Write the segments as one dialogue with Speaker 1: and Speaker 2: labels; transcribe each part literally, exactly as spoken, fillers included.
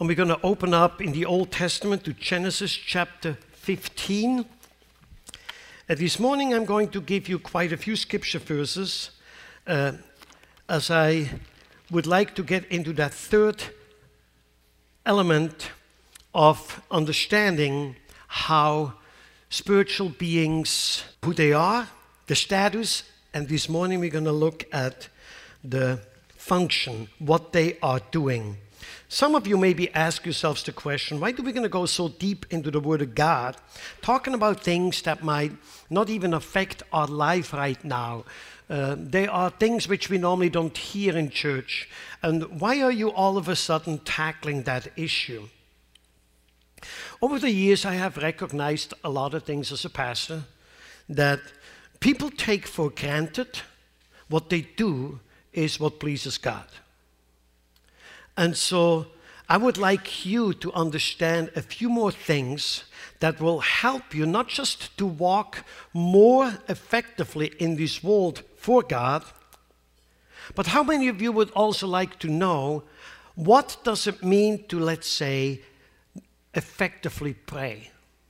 Speaker 1: And we're going to open up in the Old Testament to Genesis chapter fifteen. And this morning I'm going to give you quite a few scripture verses uh, as I would like to get into that third element of understanding how spiritual beings, who they are, the status, and this morning we're going to look at the function, what they are doing. Some of you maybe ask yourselves the question, why do we going to go so deep into the Word of God, talking about things that might not even affect our life right now? Uh, they are things which we normally don't hear in church. And why are you all of a sudden tackling that issue? Over the years, I have recognized a lot of things as a pastor that people take for granted. What they do is what pleases God. And so I would like you to understand a few more things that will help you not just to walk more effectively in this world for God, but how many of you would also like to know what does it mean to, let's say, effectively pray?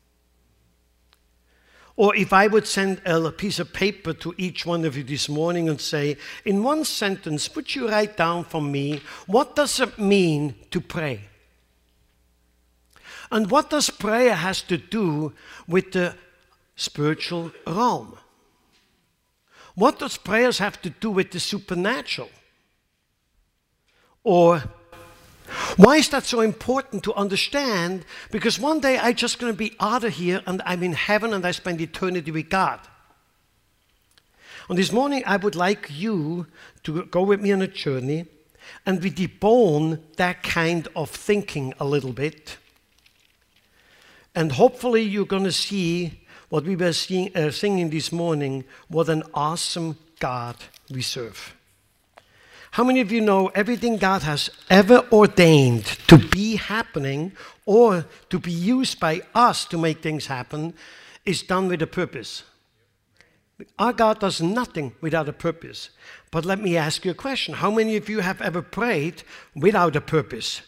Speaker 1: Or if I would send a piece of paper to each one of you this morning and say, in one sentence, would you write down for me, what does it mean to pray? And what does prayer has to do with the spiritual realm? What does prayers have to do with the supernatural? Or why is that so important to understand? Because one day I'm just going to be out of here and I'm in heaven and I spend eternity with God. And this morning I would like you to go with me on a journey and we debone that kind of thinking a little bit. And hopefully you're going to see what we were seeing, uh, singing this morning, what an awesome God we serve. How many of you know everything God has ever ordained to be happening or to be used by us to make things happen is done with a purpose? Our God does nothing without a purpose. But let me ask you a question. How many of you have ever prayed without a purpose?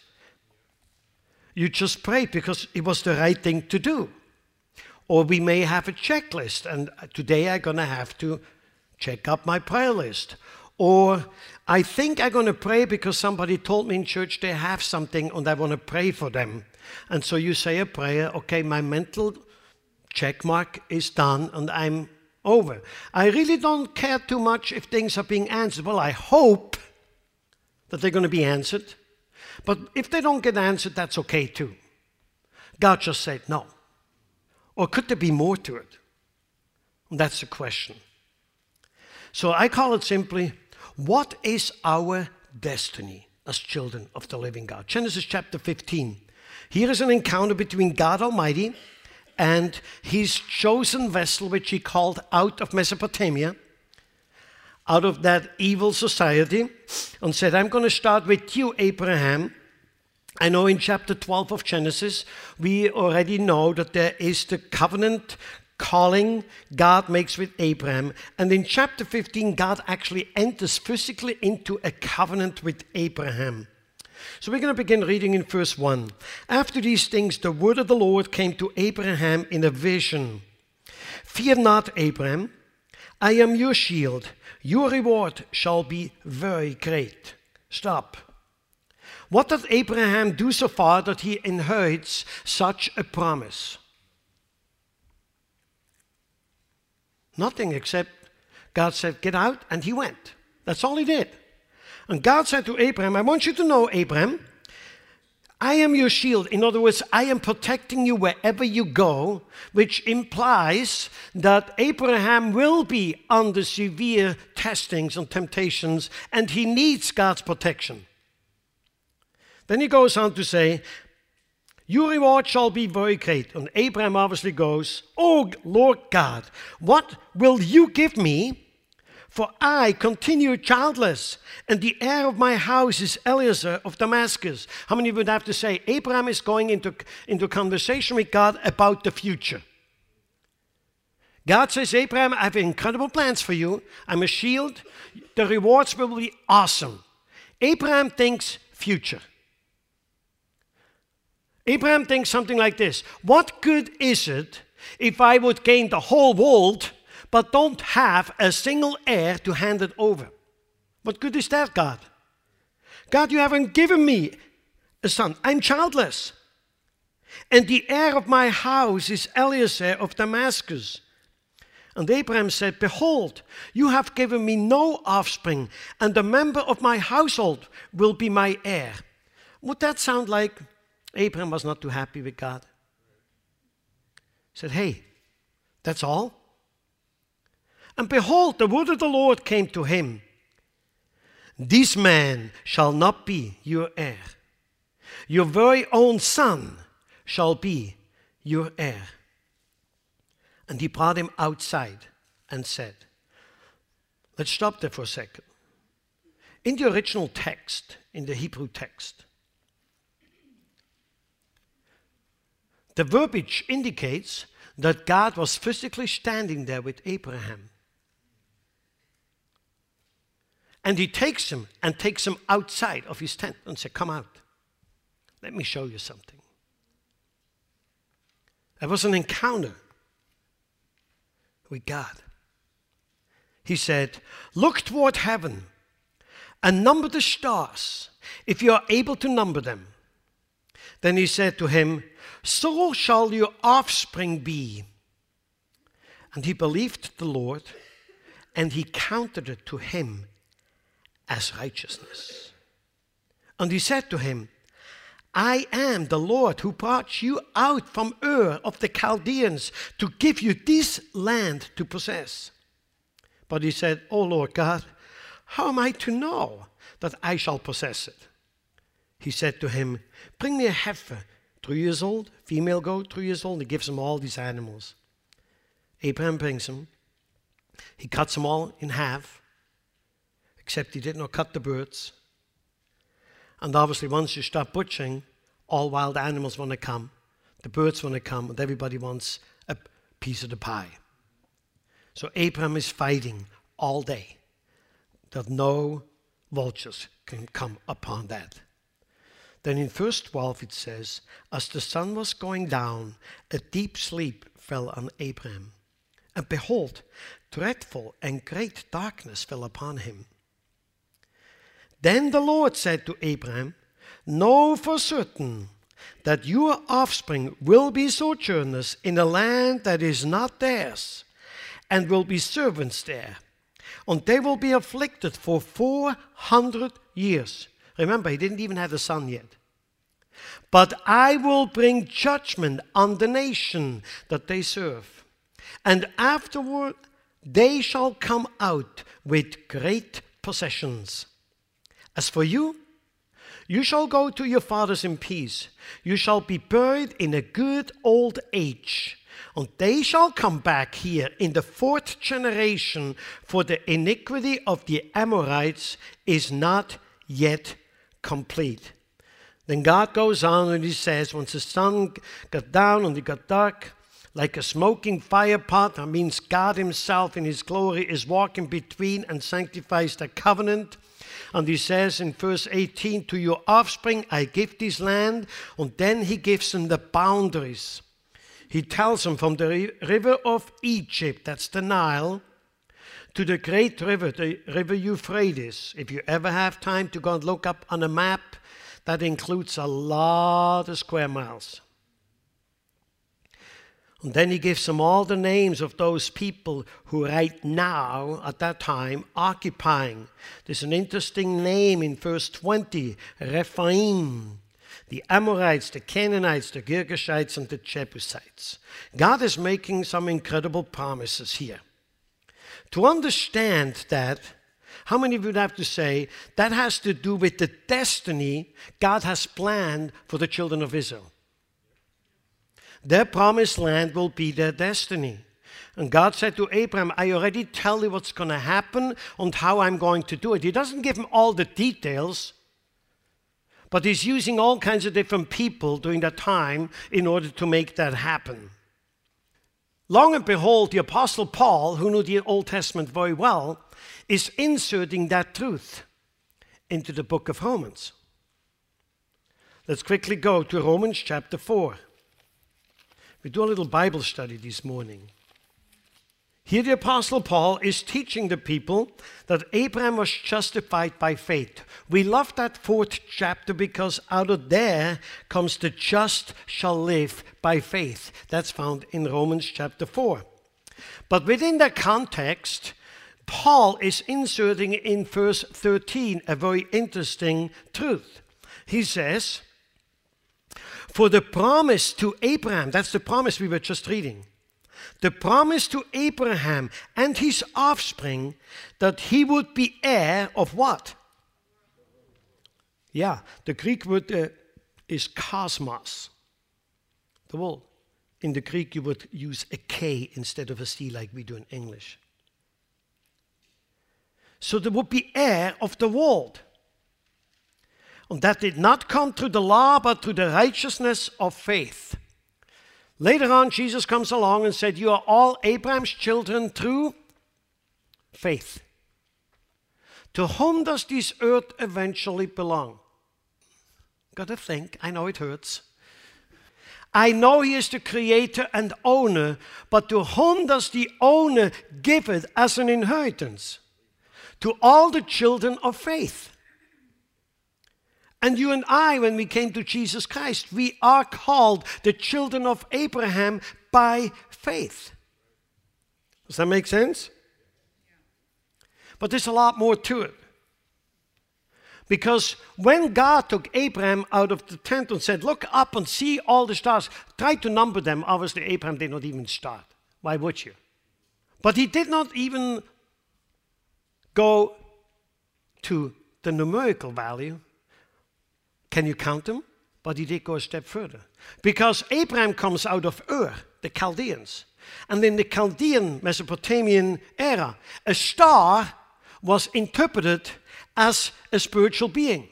Speaker 1: You just prayed because it was the right thing to do. Or we may have a checklist, and today I'm going to have to check up my prayer list. Or I think I'm going to pray because somebody told me in church they have something and I want to pray for them. And so you say a prayer, okay, my mental check mark is done and I'm over. I really don't care too much if things are being answered. Well, I hope that they're going to be answered. But if they don't get answered, that's okay too. God just said no. Or could there be more to it? And that's the question. So I call it simply, what is our destiny as children of the living God? Genesis chapter fifteen. Here is an encounter between God Almighty and his chosen vessel, which he called out of Mesopotamia, out of that evil society, and said, I'm going to start with you, Abraham. I know in chapter twelve of Genesis, we already know that there is the covenant calling God makes with Abraham. And in chapter fifteen, God actually enters physically into a covenant with Abraham. So we're going to begin reading in verse one. After these things, the word of the Lord came to Abraham in a vision. Fear not, Abraham. I am your shield. Your reward shall be very great. Stop. What did Abraham do so far that he inherits such a promise? Nothing except God said, get out, and he went. That's all he did. And God said to Abraham, I want you to know, Abraham, I am your shield. In other words, I am protecting you wherever you go, which implies that Abraham will be under severe testings and temptations, and he needs God's protection. Then he goes on to say, your reward shall be very great. And Abraham obviously goes, oh, Lord God, what will you give me? For I continue childless, and the heir of my house is Eliezer of Damascus. How many would have to say, Abraham is going into, into conversation with God about the future? God says, Abraham, I have incredible plans for you. I'm a shield. The rewards will be awesome. Abraham thinks future. Abraham thinks something like this. What good is it if I would gain the whole world but don't have a single heir to hand it over? What good is that, God? God, you haven't given me a son. I'm childless. And the heir of my house is Eliezer of Damascus. And Abraham said, behold, you have given me no offspring, and a member of my household will be my heir. Would that sound like Abraham was not too happy with God? He said, hey, that's all? And behold, the word of the Lord came to him. This man shall not be your heir. Your very own son shall be your heir. And he brought him outside and said, let's stop there for a second. In the original text, in the Hebrew text, the verbiage indicates that God was physically standing there with Abraham. And he takes him and takes him outside of his tent and said, come out. Let me show you something. There was an encounter with God. He said, look toward heaven and number the stars, if you are able to number them. Then he said to him, so shall your offspring be. And he believed the Lord, and he counted it to him as righteousness. And he said to him, I am the Lord who brought you out from Ur of the Chaldeans to give you this land to possess. But he said, O Lord God, how am I to know that I shall possess it? He said to him, bring me a heifer, three years old, female goat, three years old. He gives him all these animals. Abraham brings them. He cuts them all in half, except he did not cut the birds. And obviously once you start butchering, all wild animals want to come. The birds want to come, and everybody wants a piece of the pie. So Abraham is fighting all day that no vultures can come upon that. Then in verse twelve it says, as the sun was going down, a deep sleep fell on Abraham. And behold, dreadful and great darkness fell upon him. Then the Lord said to Abraham, know for certain that your offspring will be sojourners in a land that is not theirs, and will be servants there. And they will be afflicted for four hundred years. Remember, he didn't even have a son yet. But I will bring judgment on the nation that they serve. And afterward they shall come out with great possessions. As for you, you shall go to your fathers in peace. You shall be buried in a good old age. And they shall come back here in the fourth generation, for the iniquity of the Amorites is not yet complete. Then God goes on and he says, once the sun got down and it got dark, like a smoking fire pot, that means God himself in his glory is walking between and sanctifies the covenant. And he says in verse eighteen, to your offspring I give this land. And then he gives them the boundaries. He tells them from the river of Egypt, that's the Nile, to the great river, the river Euphrates. If you ever have time to go and look up on a map, that includes a lot of square miles. And then he gives them all the names of those people who right now, at that time, occupying. There's an interesting name in verse twenty, Rephaim. The Amorites, the Canaanites, the Girgashites, and the Jebusites. God is making some incredible promises here. To understand that, how many of you would have to say, that has to do with the destiny God has planned for the children of Israel? Their promised land will be their destiny. And God said to Abraham, I already tell you what's going to happen and how I'm going to do it. He doesn't give him all the details, but he's using all kinds of different people during that time in order to make that happen. Long and behold, the Apostle Paul, who knew the Old Testament very well, is inserting that truth into the book of Romans. Let's quickly go to Romans chapter four. We do a little Bible study this morning. Here the Apostle Paul is teaching the people that Abraham was justified by faith. We love that fourth chapter because out of there comes the just shall live by faith. That's found in Romans chapter four. But within that context, Paul is inserting in verse thirteen a very interesting truth. He says, for the promise to Abraham, that's the promise we were just reading, the promise to Abraham and his offspring that he would be heir of what? Yeah, the Greek word uh, is cosmos, the world. In the Greek you would use a K instead of a C like we do in English. So there would be heir of the world. And that did not come through the law, but through the righteousness of faith. Later on, Jesus comes along and said, you are all Abraham's children through faith. To whom does this earth eventually belong? Gotta think, I know it hurts. I know he is the creator and owner, but to whom does the owner give it as an inheritance? To all the children of faith. And you and I, when we came to Jesus Christ, we are called the children of Abraham by faith. Does that make sense? But there's a lot more to it. Because when God took Abraham out of the tent and said, look up and see all the stars, try to number them. Obviously, Abraham did not even start. Why would you? But he did not even go to the numerical value. Can you count them? But he did go a step further. Because Abraham comes out of Ur, the Chaldeans. And in the Chaldean Mesopotamian era, a star was interpreted as a spiritual being.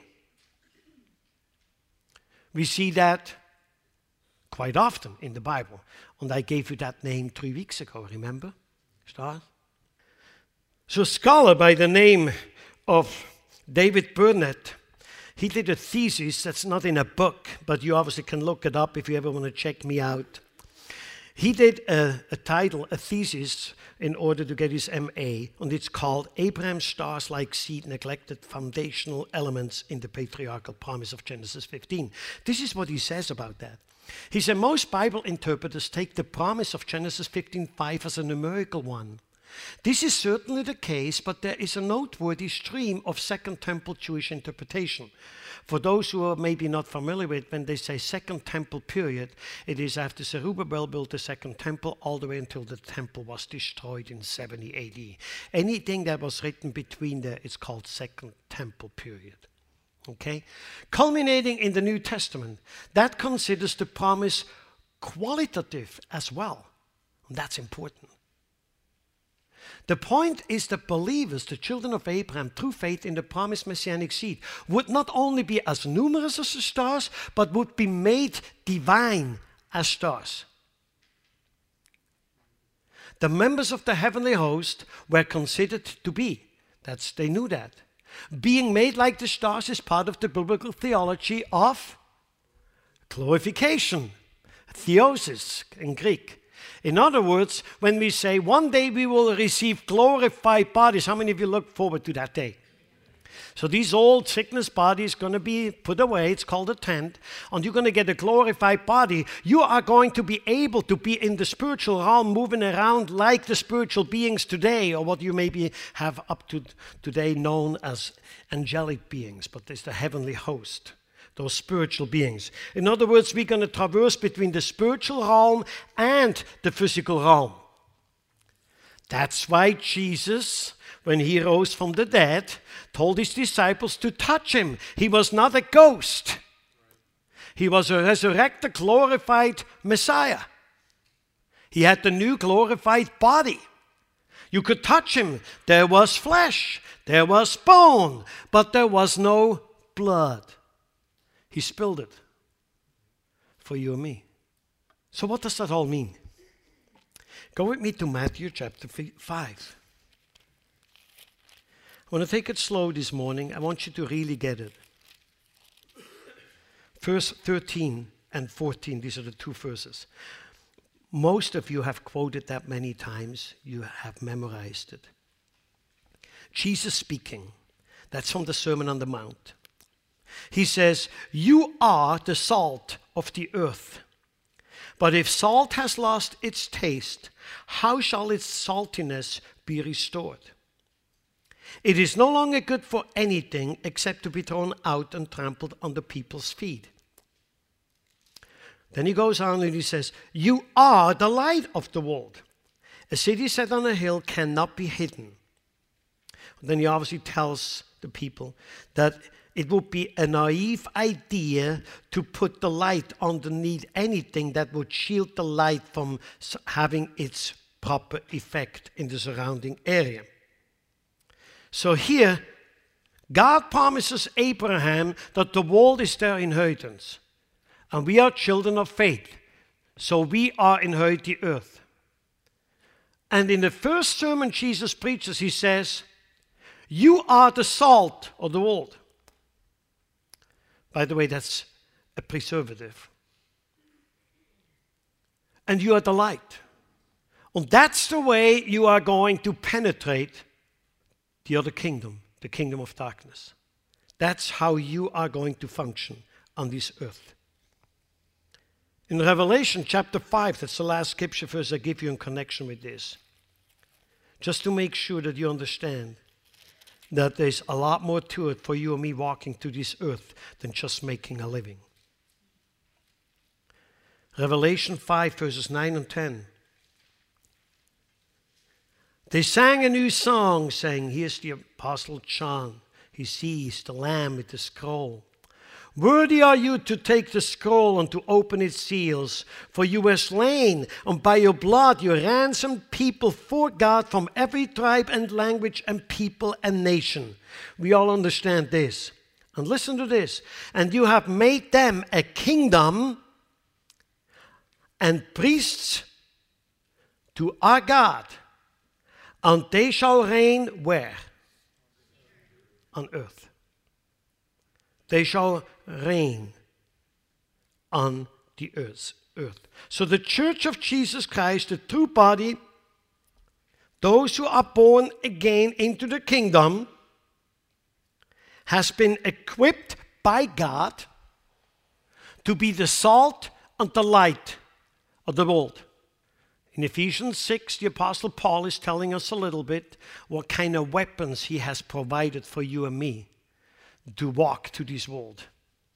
Speaker 1: We see that quite often in the Bible. And I gave you that name three weeks ago, remember? Star. So a scholar by the name of David Burnett, he did a thesis that's not in a book, but you obviously can look it up if you ever want to check me out. He did a, a title, a thesis, in order to get his M A, and it's called Abraham's Stars-like Seed Neglected Foundational Elements in the Patriarchal Promise of Genesis fifteen. This is what he says about that. He said most Bible interpreters take the promise of Genesis fifteen five as a numerical one. This is certainly the case, but there is a noteworthy stream of Second Temple Jewish interpretation. For those who are maybe not familiar with, when they say Second Temple period, it is after Zerubbabel built the Second Temple all the way until the temple was destroyed in seventy A D. Anything that was written between there is called Second Temple period. Okay? Culminating in the New Testament, that considers the promise qualitative as well. And that's important. The point is that believers, the children of Abraham, through faith in the promised messianic seed, would not only be as numerous as the stars, but would be made divine as stars. The members of the heavenly host were considered to be, that's, they knew that. Being made like the stars is part of the biblical theology of glorification, theosis in Greek. In other words, when we say one day we will receive glorified bodies, how many of you look forward to that day? So these old sickness bodies going to be put away. It's called a tent. And you're going to get a glorified body. You are going to be able to be in the spiritual realm, moving around like the spiritual beings today, or what you maybe have up to today known as angelic beings, but it's the heavenly host. Those spiritual beings. In other words, we're going to traverse between the spiritual realm and the physical realm. That's why Jesus, when he rose from the dead, told his disciples to touch him. He was not a ghost. He was a resurrected, glorified Messiah. He had the new glorified body. You could touch him. There was flesh. There was bone. But there was no blood. He spilled it for you and me. So what does that all mean? Go with me to Matthew chapter five. I want to take it slow this morning. I want you to really get it. verse thirteen and fourteen, these are the two verses. Most of you have quoted that many times. You have memorized it. Jesus speaking. That's from the Sermon on the Mount. He says, "You are the salt of the earth. But if salt has lost its taste, how shall its saltiness be restored? It is no longer good for anything except to be thrown out and trampled under people's feet." Then he goes on and he says, "You are the light of the world. A city set on a hill cannot be hidden." And then he obviously tells the people that it would be a naive idea to put the light underneath anything that would shield the light from having its proper effect in the surrounding area. So here, God promises Abraham that the world is their inheritance. And we are children of faith. So we are inherit the earth. And in the first sermon Jesus preaches, he says, "You are the salt of the world." By the way, that's a preservative. And you are the light. And that's the way you are going to penetrate the other kingdom, the kingdom of darkness. That's how you are going to function on this earth. In Revelation chapter five, that's the last scripture verse I give you in connection with this. Just to make sure that you understand that there's a lot more to it for you and me walking through this earth than just making a living. Revelation five, verses nine and ten. They sang a new song, saying, here's the Apostle John. He sees the Lamb with the scroll. "Worthy are you to take the scroll and to open its seals, for you were slain, and by your blood you ransomed people for God from every tribe and language and people and nation." We all understand this. And listen to this. "And you have made them a kingdom and priests to our God, and they shall reign" where? On earth. They shall reign on the earth. earth. So the church of Jesus Christ, the true body, those who are born again into the kingdom, has been equipped by God to be the salt and the light of the world. In Ephesians six, the Apostle Paul is telling us a little bit what kind of weapons he has provided for you and me to walk to this world.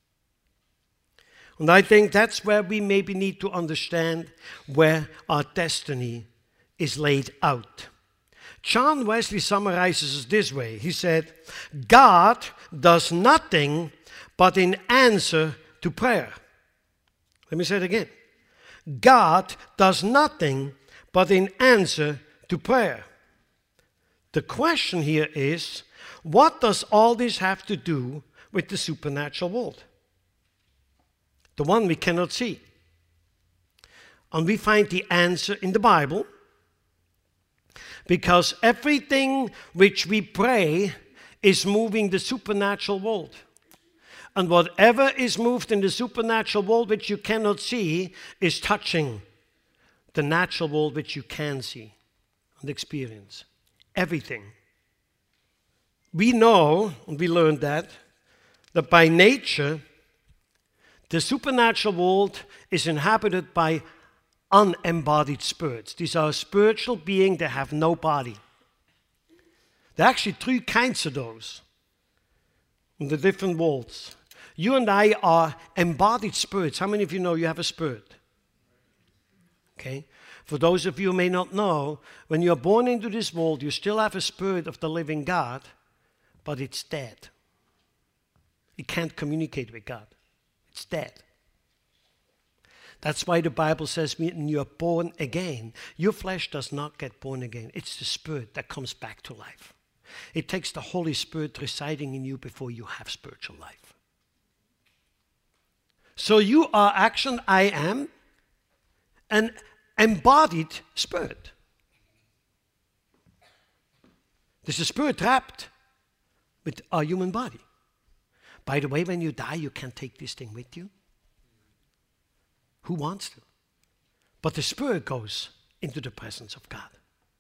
Speaker 1: And I think that's where we maybe need to understand where our destiny is laid out. John Wesley summarizes it this way. He said, "God does nothing but in answer to prayer." Let me say it again. God does nothing but in answer to prayer. The question here is, what does all this have to do with the supernatural world? The one we cannot see. And we find the answer in the Bible, because everything which we pray is moving the supernatural world. And whatever is moved in the supernatural world which you cannot see is touching the natural world which you can see and experience. Everything. We know, and we learned that, that by nature, the supernatural world is inhabited by unembodied spirits. These are spiritual beings that have no body. There are actually three kinds of those in the different worlds. You and I are embodied spirits. How many of you know you have a spirit? Okay. For those of you who may not know, when you are born into this world, you still have a spirit of the living God, but it's dead. It can't communicate with God. It's dead. That's why the Bible says when you are born again, your flesh does not get born again. It's the spirit that comes back to life. It takes the Holy Spirit residing in you before you have spiritual life. So you are action, I am, an embodied spirit. There's a spirit trapped with our human body. By the way, when you die, you can't take this thing with you. Who wants to? But the spirit goes into the presence of God.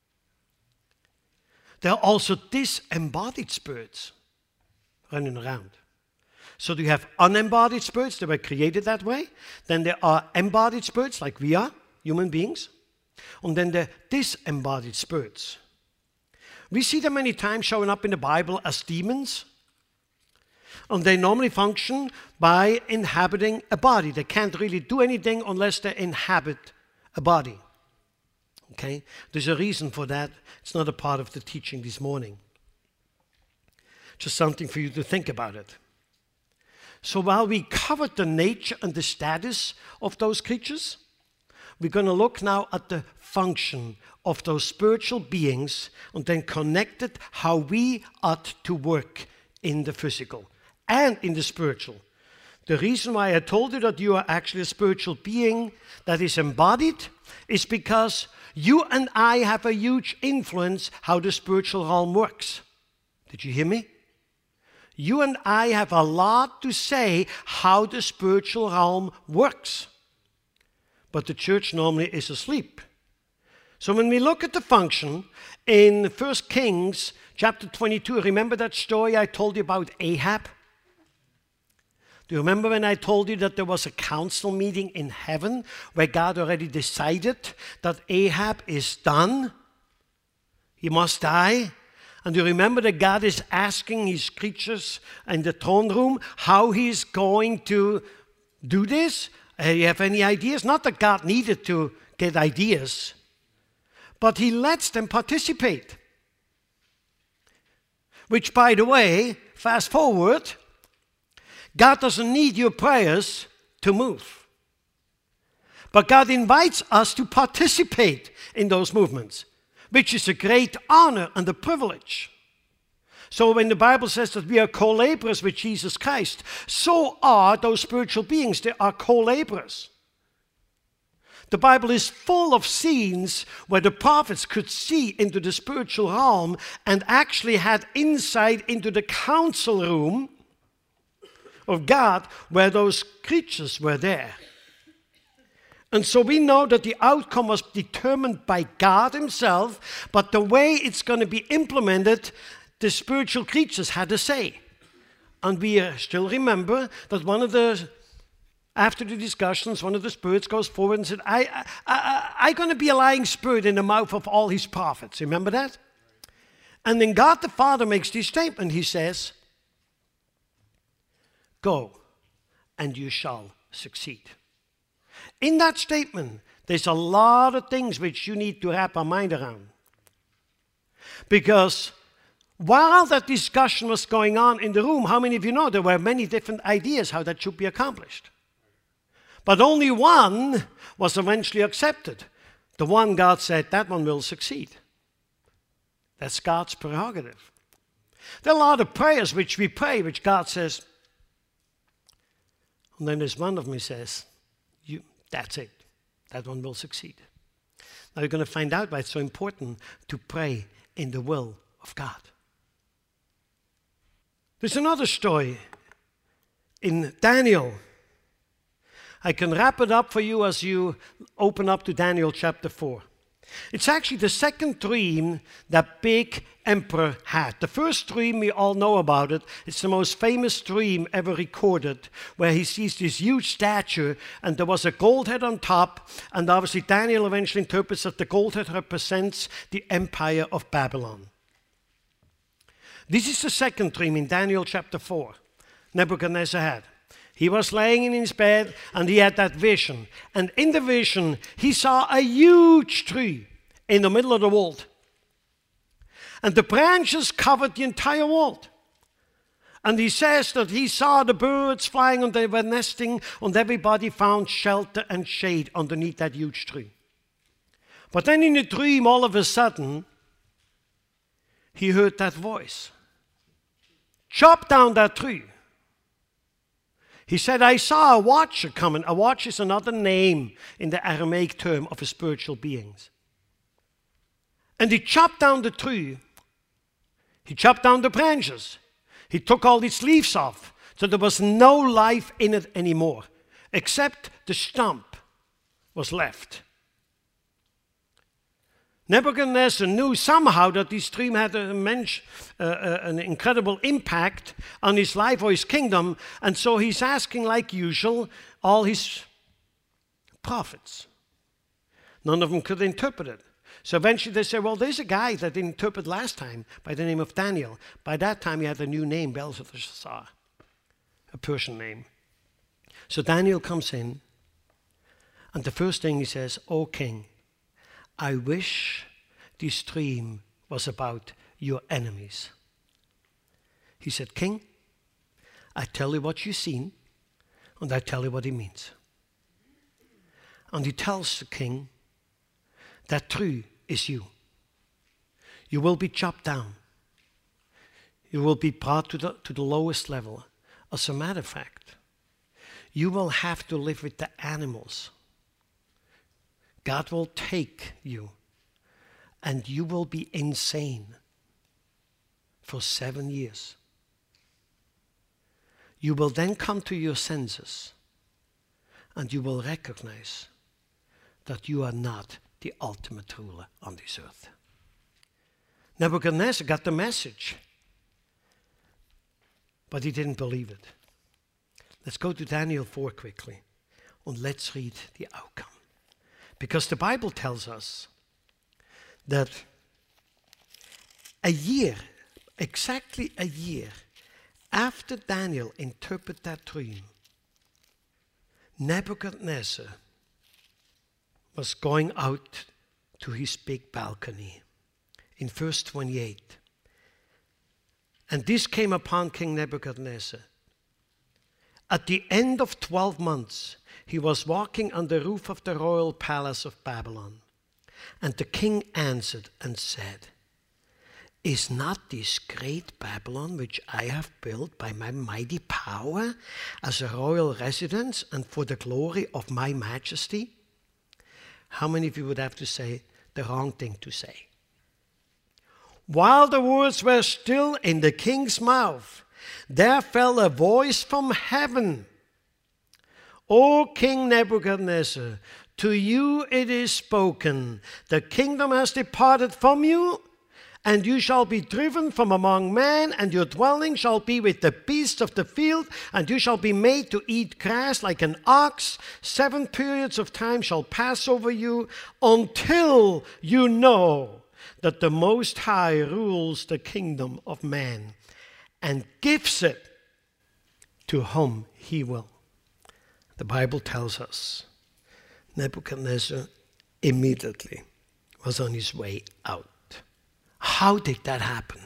Speaker 1: There are also disembodied spirits running around. So you have unembodied spirits that were created that way. Then there are embodied spirits like we are, human beings. And then the disembodied spirits. We see them many times showing up in the Bible as demons. And they normally function by inhabiting a body. They can't really do anything unless they inhabit a body. Okay? There's a reason for that. It's not a part of the teaching this morning. Just something for you to think about it. So while we covered the nature and the status of those creatures, we're going to look now at the function of those spiritual beings and then connect it how we ought to work in the physical and in the spiritual. The reason why I told you that you are actually a spiritual being that is embodied is because you and I have a huge influence how the spiritual realm works. Did you hear me? You and I have a lot to say how the spiritual realm works. But the church normally is asleep. So when we look at the function in First Kings chapter twenty-two, remember that story I told you about Ahab? Do you remember when I told you that there was a council meeting in heaven where God already decided that Ahab is done? He must die. And you remember that God is asking his creatures in the throne room how he's going to do this? Uh, you have any ideas? Not that God needed to get ideas, but he lets them participate. Which, by the way, fast forward, God doesn't need your prayers to move. But God invites us to participate in those movements, which is a great honor and a privilege. So when the Bible says that we are co-laborers with Jesus Christ, so are those spiritual beings. They are co-laborers. The Bible is full of scenes where the prophets could see into the spiritual realm and actually had insight into the council room of God where those creatures were there. And so we know that the outcome was determined by God himself, but the way it's going to be implemented, the spiritual creatures had a say. And we uh, still remember that one of the, after the discussions, one of the spirits goes forward and said, I, I, I, I'm going to be a lying spirit in the mouth of all his prophets. Remember that? And then God the Father makes this statement. He says, go and you shall succeed. In that statement, there's a lot of things which you need to wrap our mind around. Because while that discussion was going on in the room, how many of you know there were many different ideas how that should be accomplished? But only one was eventually accepted. The one God said, that one will succeed. That's God's prerogative. There are a lot of prayers which we pray, which God says, and then there's one of them who says, you, that's it. That one will succeed. Now you're going to find out why it's so important to pray in the will of God. There's another story in Daniel. I can wrap it up for you as you open up to Daniel chapter four. It's actually the second dream that big emperor had. The first dream, we all know about it. It's the most famous dream ever recorded, where he sees this huge statue, and there was a gold head on top, and obviously Daniel eventually interprets that the gold head represents the empire of Babylon. This is the second dream in Daniel chapter four. Nebuchadnezzar had. He was laying in his bed and he had that vision. And in the vision, he saw a huge tree in the middle of the world. And the branches covered the entire world. And he says that he saw the birds flying and they were nesting, and everybody found shelter and shade underneath that huge tree. But then in the dream, all of a sudden, he heard that voice. Chop down that tree. He said, I saw a watcher coming. A watcher is another name in the Aramaic term of a spiritual being. And he chopped down the tree. He chopped down the branches. He took all its leaves off. So there was no life in it anymore, except the stump was left. Nebuchadnezzar knew somehow that this dream had a mensch, uh, uh, an incredible impact on his life or his kingdom, and so he's asking, like usual, all his prophets. None of them could interpret it. So eventually they say, well, there's a guy that interpreted last time by the name of Daniel. By that time he had a new name, Belshazzar, a Persian name. So Daniel comes in, and the first thing he says, O king, I wish this dream was about your enemies. He said, King, I tell you what you've seen, and I tell you what it means. And he tells the king, that tree is you. You will be chopped down. You will be brought to the, to the lowest level. As a matter of fact, you will have to live with the animals. God will take you, and you will be insane for seven years. You will then come to your senses, and you will recognize that you are not the ultimate ruler on this earth. Nebuchadnezzar got the message, but he didn't believe it. Let's go to Daniel four quickly, and let's read the outcome. Because the Bible tells us that a year, exactly a year, after Daniel interpreted that dream, Nebuchadnezzar was going out to his big balcony in verse twenty-eight. And this came upon King Nebuchadnezzar. At the end of twelve months, he was walking on the roof of the royal palace of Babylon. And the king answered and said, Is not this great Babylon which I have built by my mighty power as a royal residence and for the glory of my majesty? How many of you would have to say the wrong thing to say? While the words were still in the king's mouth, there fell a voice from heaven. O King Nebuchadnezzar, to you it is spoken, the kingdom has departed from you, and you shall be driven from among men, and your dwelling shall be with the beasts of the field, and you shall be made to eat grass like an ox. Seven periods of time shall pass over you until you know that the Most High rules the kingdom of man and gives it to whom he will. The Bible tells us Nebuchadnezzar immediately was on his way out. How did that happen?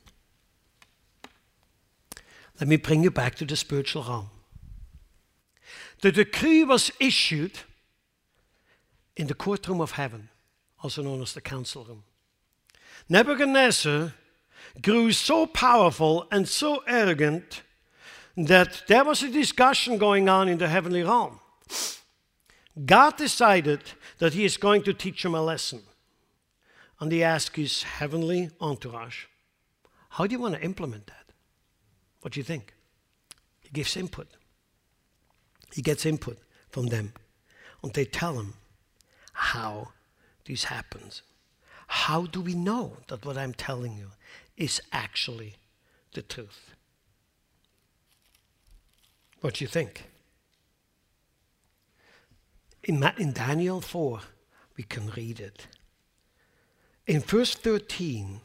Speaker 1: Let me bring you back to the spiritual realm. The decree was issued in the courtroom of heaven, also known as the council room. Nebuchadnezzar grew so powerful and so arrogant that there was a discussion going on in the heavenly realm. God decided that he is going to teach him a lesson. And he asked his heavenly entourage, how do you want to implement that? What do you think? He gives input. He gets input from them. And they tell him how this happens. How do we know that what I'm telling you is actually the truth? What do you think? In, in Daniel four, we can read it. In verse thirteen,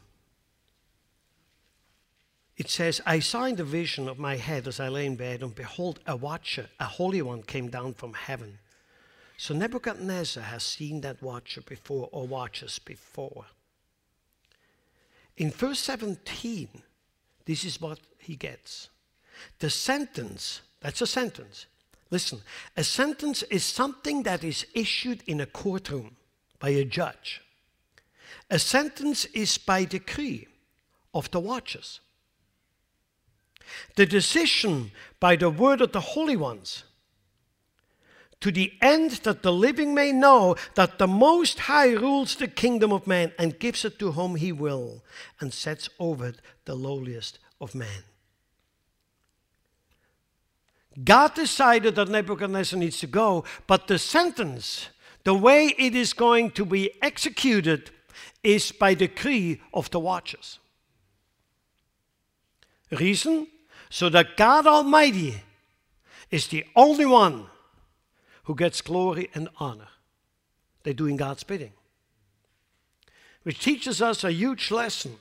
Speaker 1: it says, I saw in the vision of my head as I lay in bed, and behold, a watcher, a holy one, came down from heaven. So Nebuchadnezzar has seen that watcher before, or watchers before. In verse seventeen, this is what he gets. The sentence, that's a sentence. Listen, a sentence is something that is issued in a courtroom by a judge. A sentence is by decree of the watchers. The decision by the word of the holy ones, to the end that the living may know that the Most High rules the kingdom of man and gives it to whom he will, and sets over it the lowliest of men. God decided that Nebuchadnezzar needs to go, but the sentence, The way it is going to be executed is by decree of the watchers. Reason? So that God Almighty is the only one who gets glory and honor. They're doing God's bidding. Which teaches us a huge lesson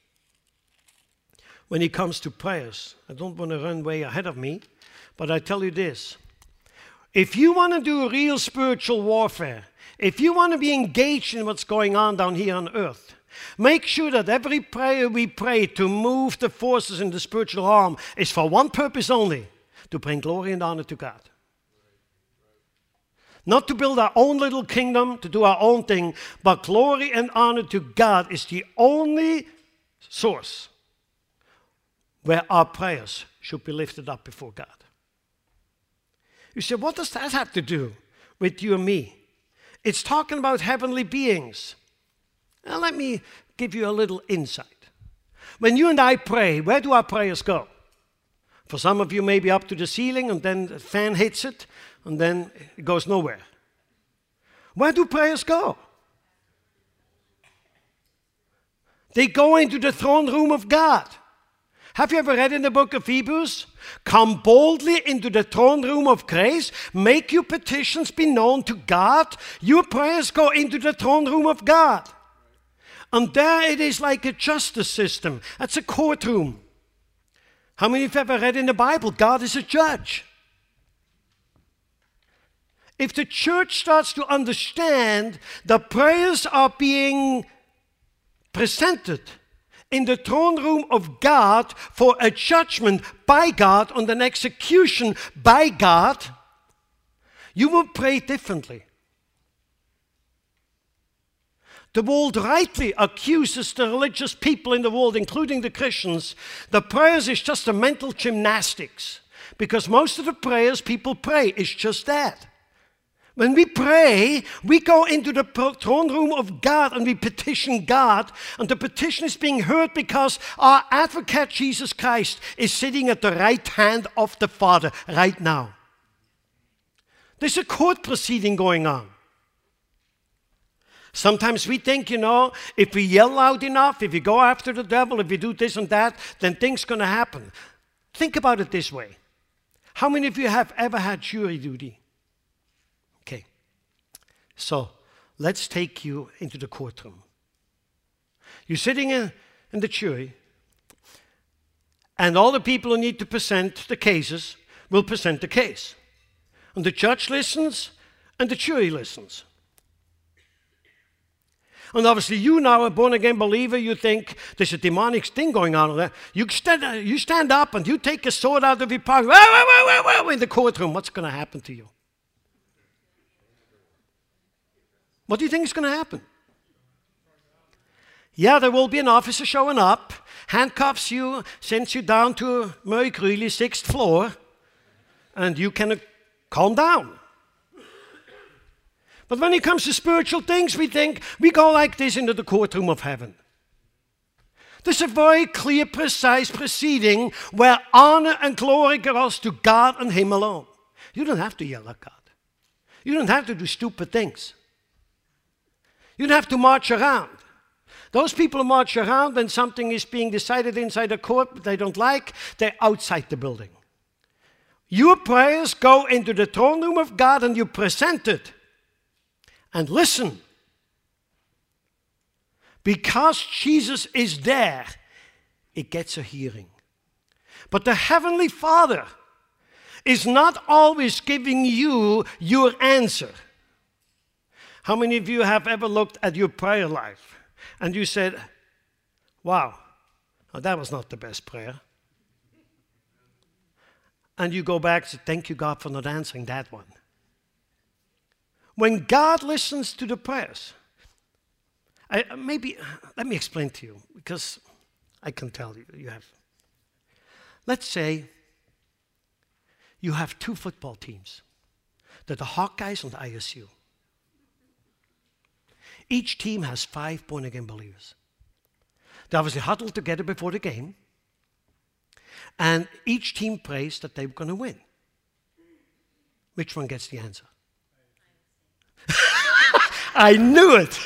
Speaker 1: when it comes to prayers. I don't want to run way ahead of me, but I tell you this. If you want to do real spiritual warfare, if you want to be engaged in what's going on down here on earth, make sure that every prayer we pray to move the forces in the spiritual realm is for one purpose only, to bring glory and honor to God. Not to build our own little kingdom, to do our own thing, but glory and honor to God is the only source where our prayers should be lifted up before God. You say, what does that have to do with you and me? It's talking about heavenly beings. Now let me give you a little insight. When you and I pray, where do our prayers go? For some of you, maybe up to the ceiling, and then the fan hits it, and then it goes nowhere. Where do prayers go? They go into the throne room of God. Have you ever read in the book of Hebrews? Come boldly into the throne room of grace. Make your petitions be known to God. Your prayers go into the throne room of God. And there it is like a justice system. That's a courtroom. How many of you have ever read in the Bible? God is a judge. If the church starts to understand that prayers are being presented in the throne room of God for a judgment by God and an execution by God, you will pray differently. The world rightly accuses the religious people in the world, including the Christians, that prayers is just a mental gymnastics. Because most of the prayers people pray is just that. When we pray, we go into the throne room of God and we petition God. And the petition is being heard because our advocate, Jesus Christ, is sitting at the right hand of the Father right now. There's a court proceeding going on. Sometimes we think, you know, if we yell loud enough, if we go after the devil, if we do this and that, then things are going to happen. Think about it this way. How many of you have ever had jury duty? Okay. So, let's take you into the courtroom. You're sitting in, in the jury, and all the people who need to present the cases will present the case. And the judge listens, and the jury listens. And obviously you now, a born-again believer, you think there's a demonic thing going on there. You stand, you stand up and you take a sword out of your pocket. Wah, wah, wah, wah, wah, in the courtroom. What's going to happen to you? What do you think is going to happen? Yeah, there will be an officer showing up, handcuffs you, sends you down to Murray Greeley, sixth floor, and you can uh, calm down. But when it comes to spiritual things, we think we go like this into the courtroom of heaven. There's a very clear, precise proceeding where honor and glory goes to God and Him alone. You don't have to yell at God. You don't have to do stupid things. You don't have to march around. Those people who march around when something is being decided inside a court they don't like, they're outside the building. Your prayers go into the throne room of God and you present it. And listen, because Jesus is there, it gets a hearing. But the Heavenly Father is not always giving you your answer. How many of you have ever looked at your prayer life and you said, wow, well, that was not the best prayer. And you go back and say, thank you, God, for not answering that one. When God listens to the prayers, I, maybe, let me explain to you, because I can tell you, you have. Let's say you have two football teams. They're the Hawkeyes and the I S U. Each team has five born-again believers. They obviously huddle together before the game, and each team prays that they're going to win. Which one gets the answer? I knew it.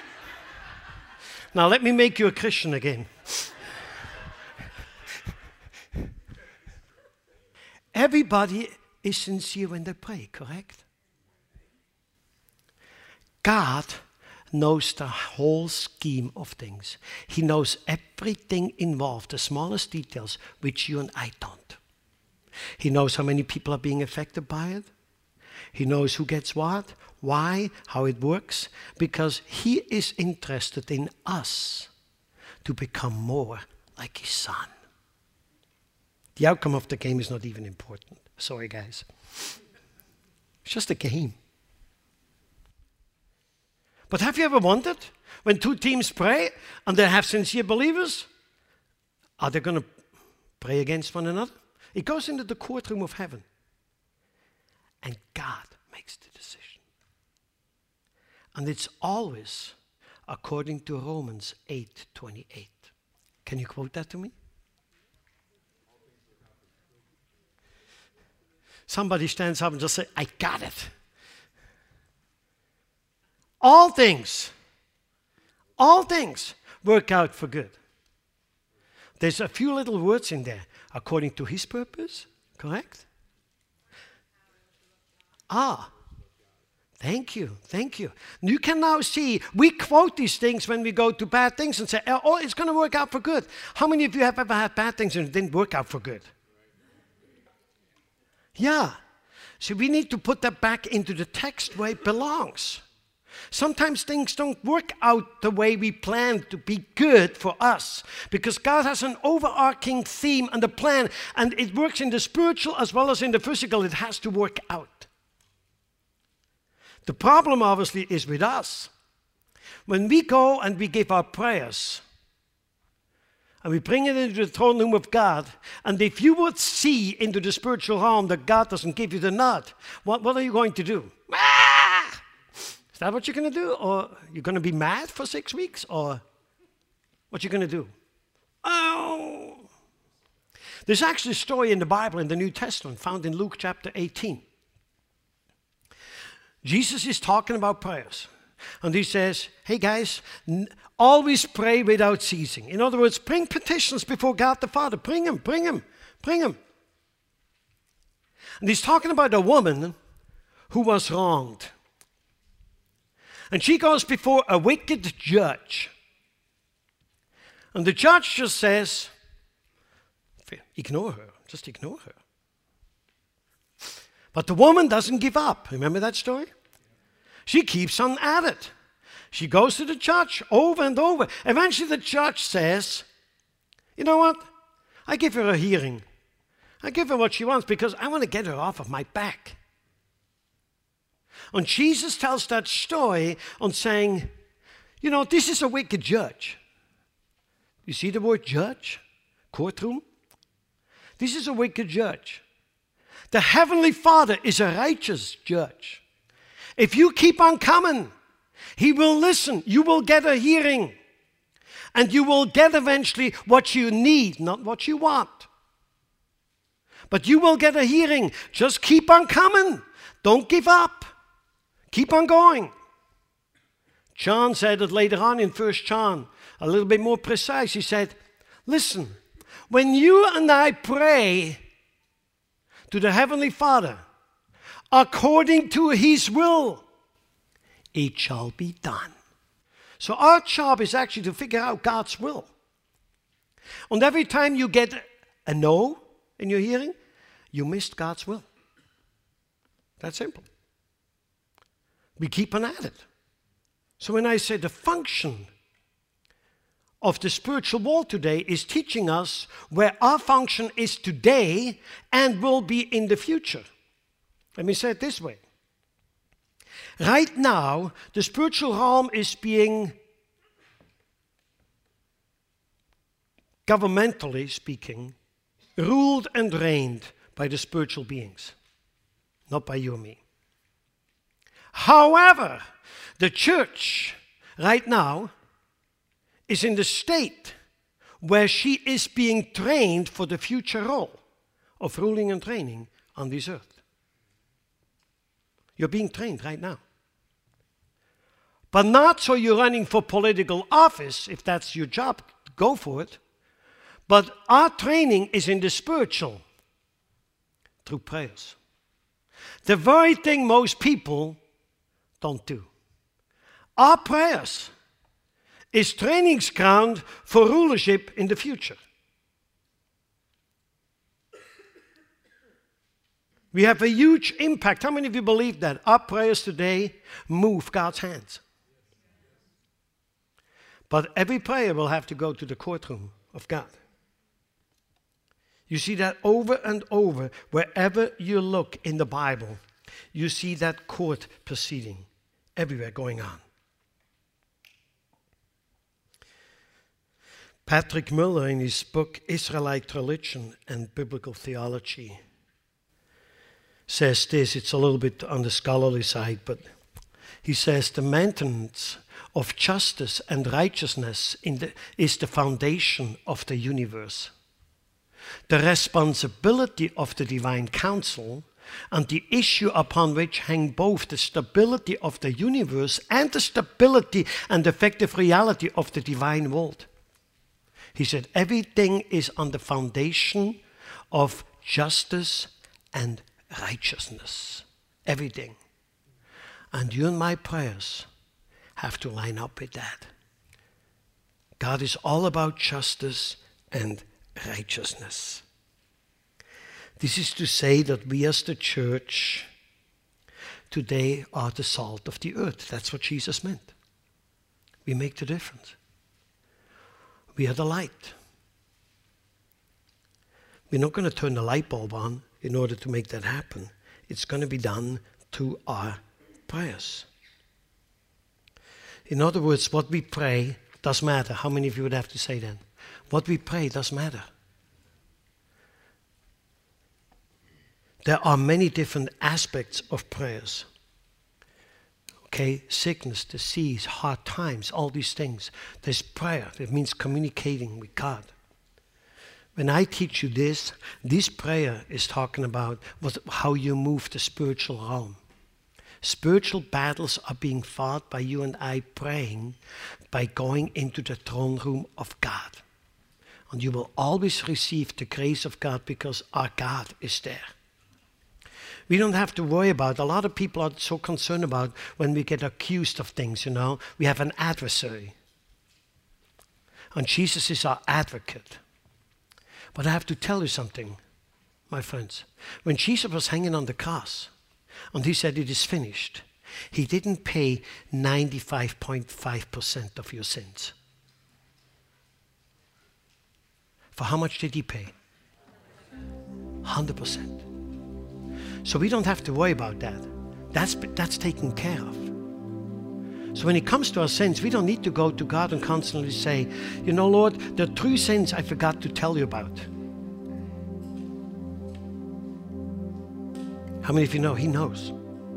Speaker 1: Now let me make you a Christian again. Everybody is sincere when they pray, correct? God knows the whole scheme of things. He knows everything involved, the smallest details, which you and I don't. He knows how many people are being affected by it. He knows who gets what, why, how it works, because he is interested in us to become more like his son. The outcome of the game is not even important. Sorry, guys. It's just a game. But have you ever wondered, when two teams pray and they have sincere believers, are they going to pray against one another? It goes into the courtroom of heaven. And God makes the decision. And it's always according to Romans eight twenty-eight. Can you quote that to me? Somebody stands up and just say, I got it. All things, all things work out for good. There's a few little words in there. According to his purpose, correct? Ah, thank you, thank you. You can now see, we quote these things when we go to bad things and say, oh, it's going to work out for good. How many of you have ever had bad things and it didn't work out for good? Yeah. So we need to put that back into the text where it belongs. Sometimes things don't work out the way we planned to be good for us, because God has an overarching theme and a plan, and it works in the spiritual as well as in the physical. It has to work out. The problem, obviously, is with us. When we go and we give our prayers, and we bring it into the throne room of God, and if you would see into the spiritual realm that God doesn't give you the nod, what, what are you going to do? Ah! Is that what you're going to do? Or you're going to be mad for six weeks? Or what you're going to do? Oh! There's actually a story in the Bible, in the New Testament, found in Luke chapter eighteen. Jesus is talking about prayers. And he says, hey guys, n- always pray without ceasing. In other words, bring petitions before God the Father. Bring them, bring them, bring them. And he's talking about a woman who was wronged. And she goes before a wicked judge. And the judge just says, ignore her, just ignore her. But the woman doesn't give up. Remember that story? She keeps on at it. She goes to the judge over and over. Eventually the judge says, you know what? I give her a hearing. I give her what she wants because I want to get her off of my back. And Jesus tells that story on saying, you know, this is a wicked judge. You see the word judge? Courtroom? This is a wicked judge. The Heavenly Father is a righteous judge. If you keep on coming, He will listen. You will get a hearing. And you will get eventually what you need, not what you want. But you will get a hearing. Just keep on coming. Don't give up. Keep on going. John said it later on in First John, a little bit more precise. He said, listen, when you and I pray to the Heavenly Father, according to His will, it shall be done. So our job is actually to figure out God's will. And every time you get a no in your hearing, you missed God's will. That's simple. We keep on at it. So when I say the function of the spiritual world today is teaching us where our function is today and will be in the future. Let me say it this way. Right now, the spiritual realm is being, governmentally speaking, ruled and reigned by the spiritual beings, not by you and me. However, the church right now is in the state where she is being trained for the future role of ruling and reigning on this earth. You're being trained right now. But not so you're running for political office. If that's your job, go for it. But our training is in the spiritual, through prayers. The very thing most people don't do. Our prayers is training ground for rulership in the future. We have a huge impact. How many of you believe that? Our prayers today move God's hands. But every prayer will have to go to the courtroom of God. You see that over and over, wherever you look in the Bible, you see that court proceeding everywhere going on. Patrick Muller, in his book Israelite Religion and Biblical Theology, says this. It's a little bit on the scholarly side, but he says the maintenance of justice and righteousness in the, is the foundation of the universe. The responsibility of the divine council and the issue upon which hang both the stability of the universe and the stability and effective reality of the divine world. He said everything is on the foundation of justice and righteousness. Everything. And you and my prayers have to line up with that. God is all about justice and righteousness. This is to say that we as the church today are the salt of the earth. That's what Jesus meant. We make the difference. We are the light. We're not going to turn the light bulb on in order to make that happen. It's going to be done through our prayers. In other words, what we pray does matter. How many of you would have to say that? What we pray does matter. There are many different aspects of prayers. Okay, sickness, disease, hard times, all these things. There's prayer. It means communicating with God. When I teach you this, this prayer is talking about what, how you move the spiritual realm. Spiritual battles are being fought by you and I praying by going into the throne room of God. And you will always receive the grace of God because our God is there. We don't have to worry about, a lot of people are so concerned about when we get accused of things, you know. We have an adversary. And Jesus is our advocate. But I have to tell you something, my friends. When Jesus was hanging on the cross, and he said, it is finished, he didn't pay ninety-five point five percent of your sins. For how much did he pay? one hundred percent. So we don't have to worry about that. That's, that's taken care of. So when it comes to our sins, we don't need to go to God and constantly say, you know, Lord, there are three sins I forgot to tell you about. How many of you know? He knows.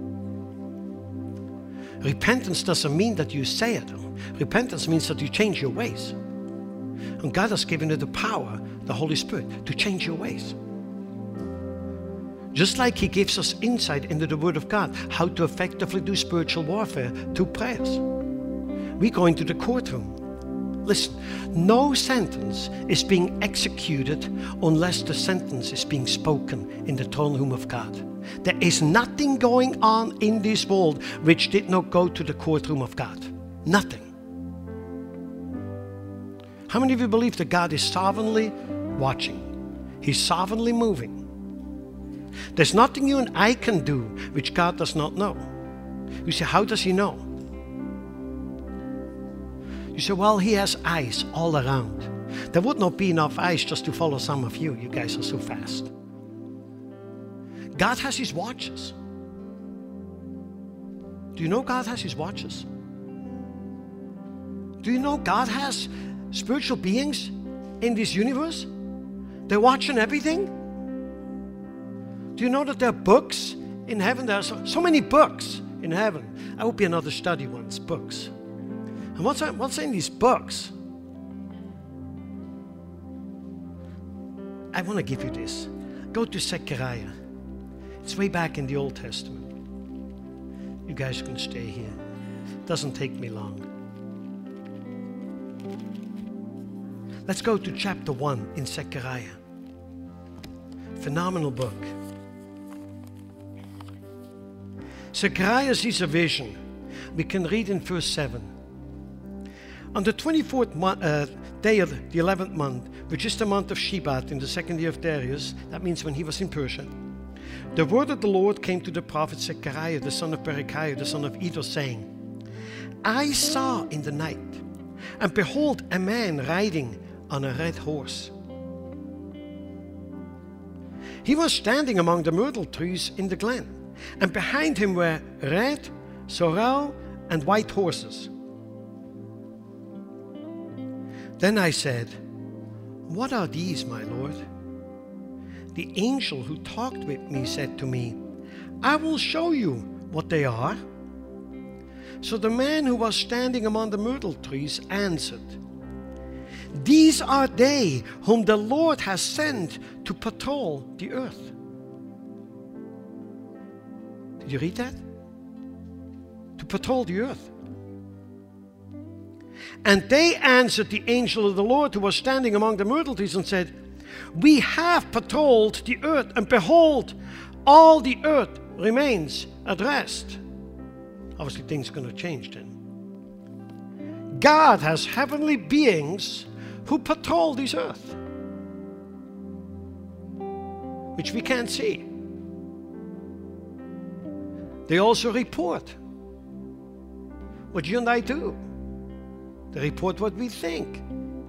Speaker 1: Repentance doesn't mean that you say it. Repentance means that you change your ways. And God has given you the power, the Holy Spirit, to change your ways. Just like he gives us insight into the Word of God, how to effectively do spiritual warfare through prayers. We go into the courtroom. Listen, no sentence is being executed unless the sentence is being spoken in the throne room of God. There is nothing going on in this world which did not go to the courtroom of God. Nothing. How many of you believe that God is sovereignly watching? He's sovereignly moving. There's nothing you and I can do which God does not know. You say, how does he know? You say, well, he has eyes all around. There would not be enough eyes just to follow some of you. You guys are so fast. God has his watches. Do you know God has his watches? Do you know God has spiritual beings in this universe? They're watching everything. Do you know that there are books in heaven? There are so, so many books in heaven. I would be another study once, books. And what's, what's in these books? I want to give you this. Go to Zechariah. It's way back in the Old Testament. You guys can stay here. doesn't take me long. Let's go to chapter one in Zechariah. Phenomenal book. Zechariah sees a vision. We can read in verse seven. On the twenty-fourth mo- uh, day of the eleventh month, which is the month of Shebat in the second year of Darius, that means when he was in Persia, the word of the Lord came to the prophet Zechariah, the son of Berechiah, the son of Iddo, saying, I saw in the night, and behold, a man riding on a red horse. He was standing among the myrtle trees in the glen, and behind him were red, sorrel, and white horses. Then I said, What are these, my Lord? The angel who talked with me said to me, I will show you what they are. So the man who was standing among the myrtle trees answered, These are they whom the Lord has sent to patrol the earth. Did you read that? To patrol the earth. And they answered the angel of the Lord who was standing among the myrtle trees and said, We have patrolled the earth, and behold, all the earth remains at rest. Obviously, things are going to change then. God has heavenly beings who patrol this earth, which we can't see. They also report what you and I do. They report what we think.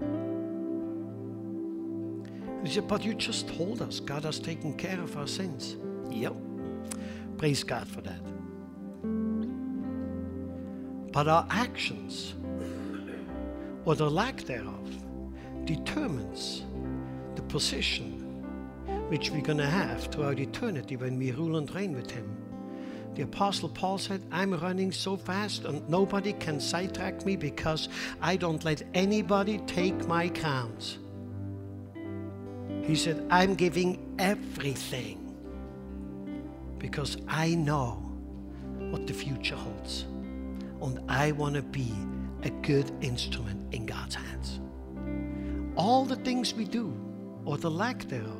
Speaker 1: He said, but you just told us God has taken care of our sins. Yep. Praise God for that. But our actions, or the lack thereof, determines the position which we're going to have throughout eternity when we rule and reign with Him. The Apostle Paul said, I'm running so fast and nobody can sidetrack me because I don't let anybody take my crowns. He said, I'm giving everything because I know what the future holds. And I want to be a good instrument in God's hands. All the things we do, or the lack thereof,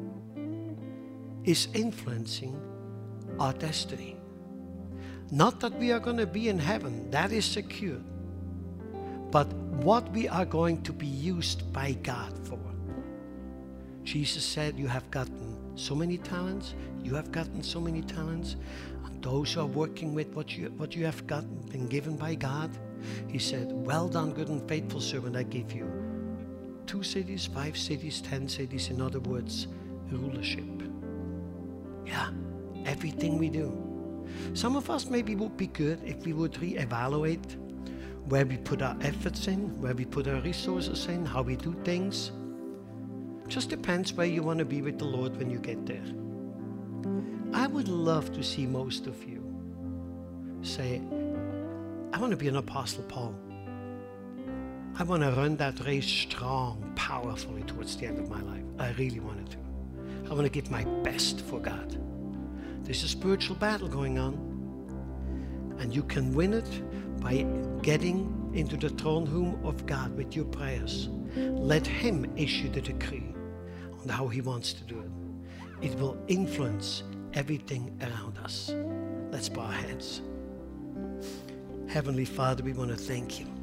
Speaker 1: is influencing our destiny. Not that we are going to be in heaven, that is secure, but what we are going to be used by God for. Jesus said, you have gotten so many talents, you have gotten so many talents, and those who are working with what you, what you have gotten, been given by God, He said, well done, good and faithful servant, I give you two cities, five cities, ten cities, in other words, rulership. Yeah, everything we do. Some of us maybe would be good if we would re-evaluate where we put our efforts in, where we put our resources in, how we do things. Just depends where you want to be with the Lord when you get there. I would love to see most of you say, I want to be an Apostle Paul. I want to run that race strong, powerfully towards the end of my life. I really wanted to. I want to give my best for God. There's a spiritual battle going on, and you can win it by getting into the throne room of God with your prayers. Let Him issue the decree on how He wants to do it. It will influence everything around us. Let's bow our heads. Heavenly Father, we want to thank You.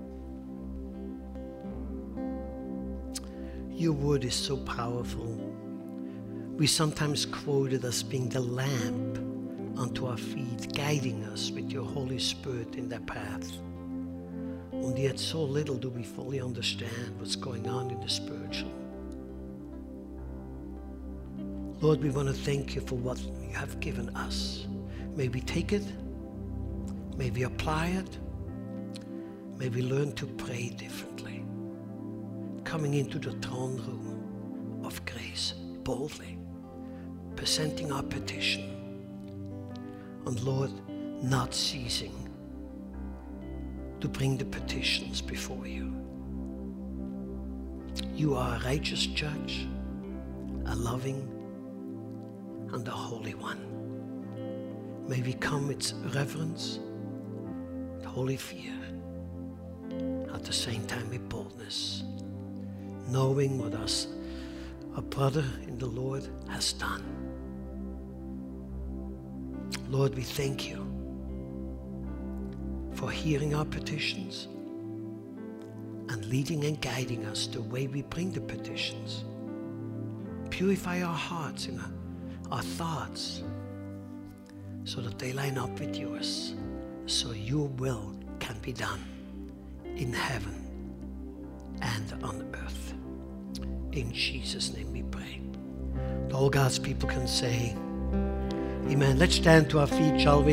Speaker 1: Your word is so powerful. We sometimes quote it as being the lamp unto our feet, guiding us with Your Holy Spirit in that path. And yet so little do we fully understand what's going on in the spiritual. Lord, we want to thank You for what You have given us. May we take it. May we apply it. May we learn to pray differently. Coming into the throne room of grace boldly. Presenting our petition, and Lord, not ceasing to bring the petitions before You. You are a righteous judge, a loving and a holy one. May we come with reverence, holy fear. At the same time with boldness, knowing what us, our brother in the Lord has done. Lord, we thank you for hearing our petitions and leading and guiding us the way we bring the petitions. Purify our hearts and our thoughts so that they line up with yours, so your will can be done in heaven and on earth. In Jesus' name we pray. All God's people can say, amen. Let's stand to our feet, shall we?